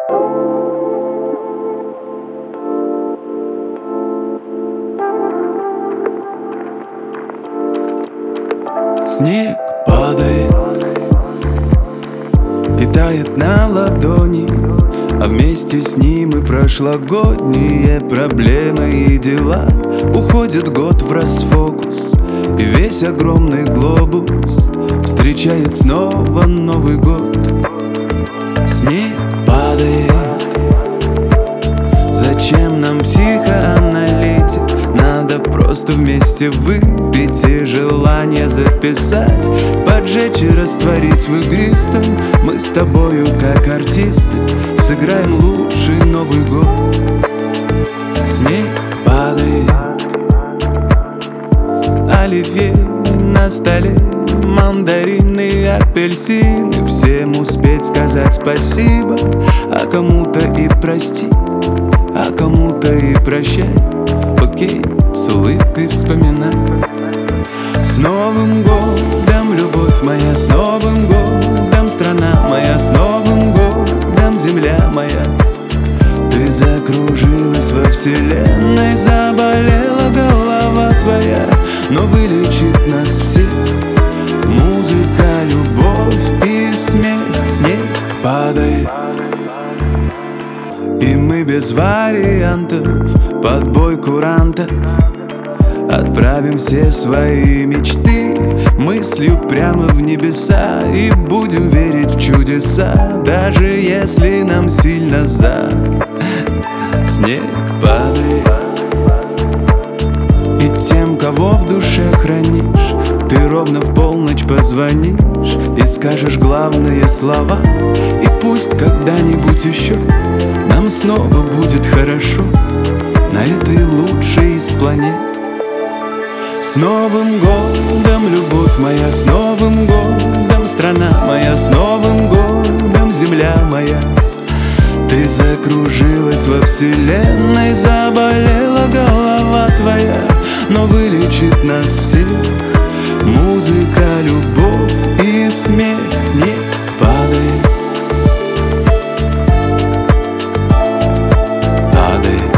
Снег падает и тает на ладони, а вместе с ним и прошлогодние проблемы и дела. Уходит год в расфокус, и весь огромный глобус встречает снова Новый год. Снег падает. Зачем нам психоаналитик? Надо просто вместе выпить и желание записать, поджечь и растворить в игристом. Мы с тобою, как артисты, сыграем лучший Новый год. Снег падает, оливье на столе, мандарины и апельсины. Всем успеть сказать спасибо, а кому-то и прости, а кому-то и прощай. Окей, с улыбкой вспоминай. С Новым годом, любовь моя, с Новым годом, страна моя, с Новым годом, земля моя. Ты закружилась во вселенной, заболела голова твоя, но вылечит нас всех музыка, любовь и смех. Снег падает, и мы без вариантов под бой курантов отправим все свои мечты мыслью прямо в небеса и будем верить в чудеса, даже если нам сильно за. Снег падает, и тем, кого в душе хранишь, ты ровно в полночь позвонишь и скажешь главные слова. И пусть когда-нибудь еще нам снова будет хорошо на этой лучшей из планет. С Новым годом, любовь моя, с Новым годом, страна моя, с Новым годом, земля моя. Ты закружилась во вселенной, заболела голова твоя, но вылечит нас всех музыка, любовь и смех. Снег падает, падает,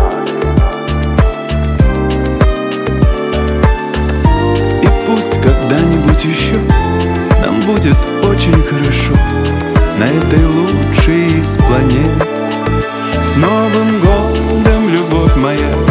и пусть когда-нибудь еще нам будет очень хорошо на этой лучшей из планет. С Новым годом, любовь моя,